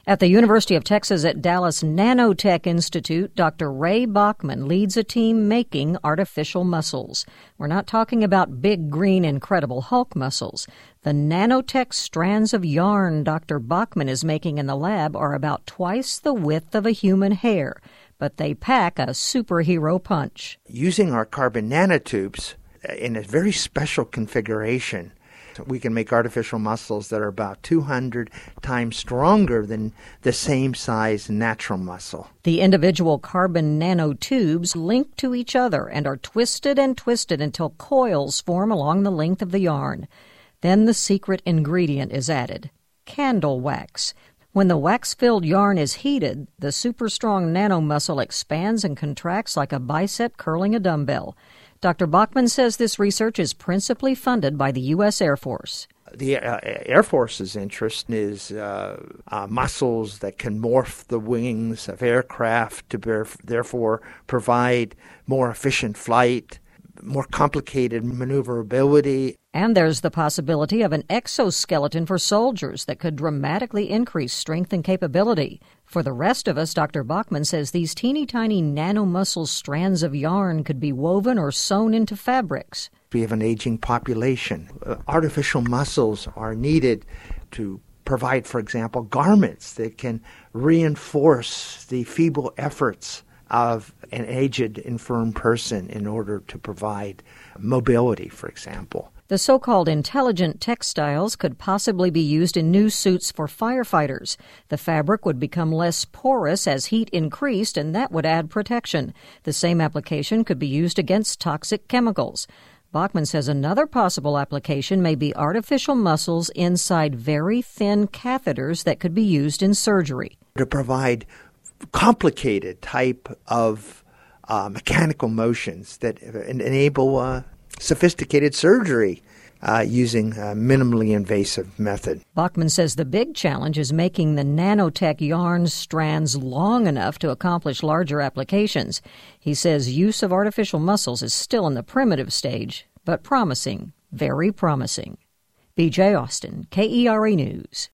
At the University of Texas at Dallas Nanotech Institute, Dr. Ray Bachman leads a team making artificial muscles. We're not talking about big, green, Incredible Hulk muscles. The nanotech strands of yarn Dr. Bachman is making in the lab are about twice the width of a human hair, but they pack a superhero punch. Using our carbon nanotubes in a very special configuration, we can make artificial muscles that are about 200 times stronger than the same size natural muscle. The individual carbon nanotubes link to each other and are twisted and twisted until coils form along the length of the yarn. Then the secret ingredient is added, candle wax. When the wax-filled yarn is heated, the super-strong nanomuscle expands and contracts like a bicep curling a dumbbell. Dr. Bachman says this research is principally funded by the U.S. Air Force. The Air Force's interest is muscles that can morph the wings of aircraft to therefore provide more efficient flight, more complicated maneuverability. And there's the possibility of an exoskeleton for soldiers that could dramatically increase strength and capability. For the rest of us, Dr. Bachman says these teeny-tiny nanomuscle strands of yarn could be woven or sewn into fabrics. We have an aging population. Artificial muscles are needed to provide, for example, garments that can reinforce the feeble efforts of an aged, infirm person in order to provide mobility, for example. The so-called intelligent textiles could possibly be used in new suits for firefighters. The fabric would become less porous as heat increased, and that would add protection. The same application could be used against toxic chemicals. Bachman says another possible application may be artificial muscles inside very thin catheters that could be used in surgery. To provide complicated type of mechanical motions that enable sophisticated surgery using a minimally invasive method. Bachman says the big challenge is making the nanotech yarn strands long enough to accomplish larger applications. He says use of artificial muscles is still in the primitive stage, but promising, very promising. B.J. Austin, KERA News.